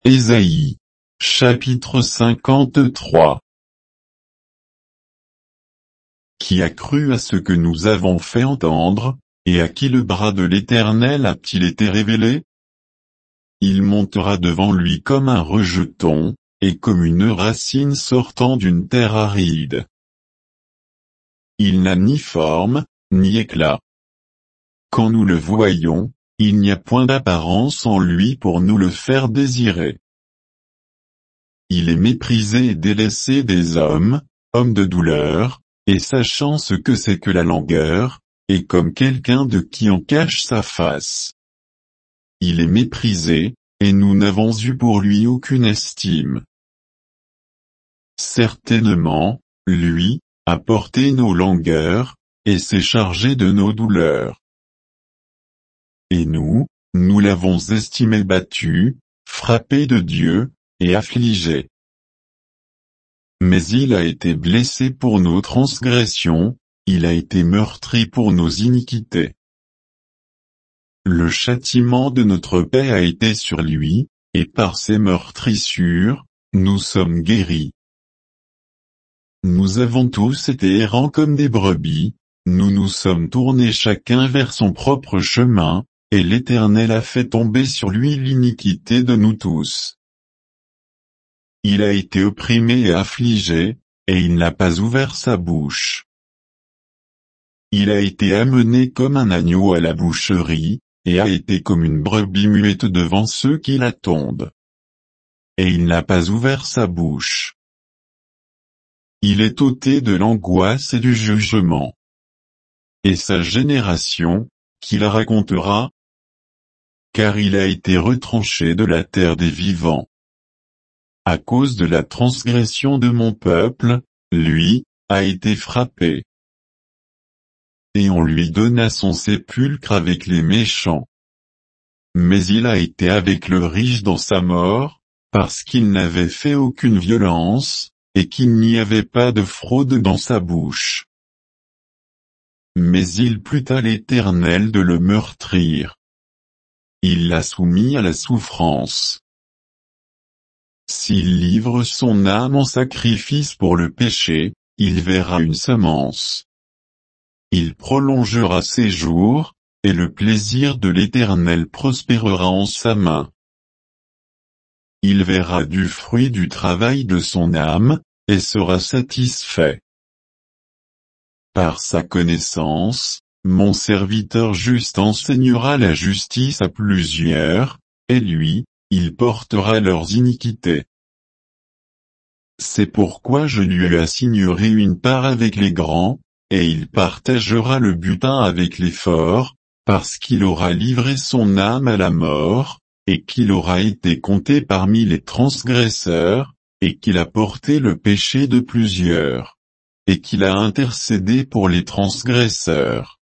Ésaïe. Chapitre 53. Qui a cru à ce que nous avons fait entendre, et à qui le bras de l'Éternel a-t-il été révélé? Il montera devant lui comme un rejeton, et comme une racine sortant d'une terre aride. Il n'a ni forme, ni éclat. Quand nous le voyons, il n'y a point d'apparence en lui pour nous le faire désirer. Il est méprisé et délaissé des hommes, homme de douleur, et sachant ce que c'est que la langueur, et comme quelqu'un de qui on cache sa face. Il est méprisé, et nous n'avons eu pour lui aucune estime. Certainement, lui, a porté nos langueurs, et s'est chargé de nos douleurs. Et nous l'avons estimé battu, frappé de Dieu, et affligé. Mais il a été blessé pour nos transgressions, il a été meurtri pour nos iniquités. Le châtiment de notre paix a été sur lui, et par ses meurtrissures, nous sommes guéris. Nous avons tous été errants comme des brebis, nous nous sommes tournés chacun vers son propre chemin, et l'Éternel a fait tomber sur lui l'iniquité de nous tous. Il a été opprimé et affligé, et il n'a pas ouvert sa bouche. Il a été amené comme un agneau à la boucherie, et a été comme une brebis muette devant ceux qui l'attendent. Et il n'a pas ouvert sa bouche. Il est ôté de l'angoisse et du jugement. Et sa génération, qui la racontera? Car il a été retranché de la terre des vivants. À cause de la transgression de mon peuple, lui, a été frappé. Et on lui donna son sépulcre avec les méchants. Mais il a été avec le riche dans sa mort, parce qu'il n'avait fait aucune violence, et qu'il n'y avait pas de fraude dans sa bouche. Mais il plut à l'Éternel de le meurtrir. Il l'a soumis à la souffrance. S'il livre son âme en sacrifice pour le péché, il verra une semence. Il prolongera ses jours, et le plaisir de l'Éternel prospérera en sa main. Il verra du fruit du travail de son âme, et sera satisfait. Par sa connaissance, mon serviteur juste enseignera la justice à plusieurs, et lui, il portera leurs iniquités. C'est pourquoi je lui assignerai une part avec les grands, et il partagera le butin avec les forts, parce qu'il aura livré son âme à la mort, et qu'il aura été compté parmi les transgresseurs, et qu'il a porté le péché de plusieurs, et qu'il a intercédé pour les transgresseurs.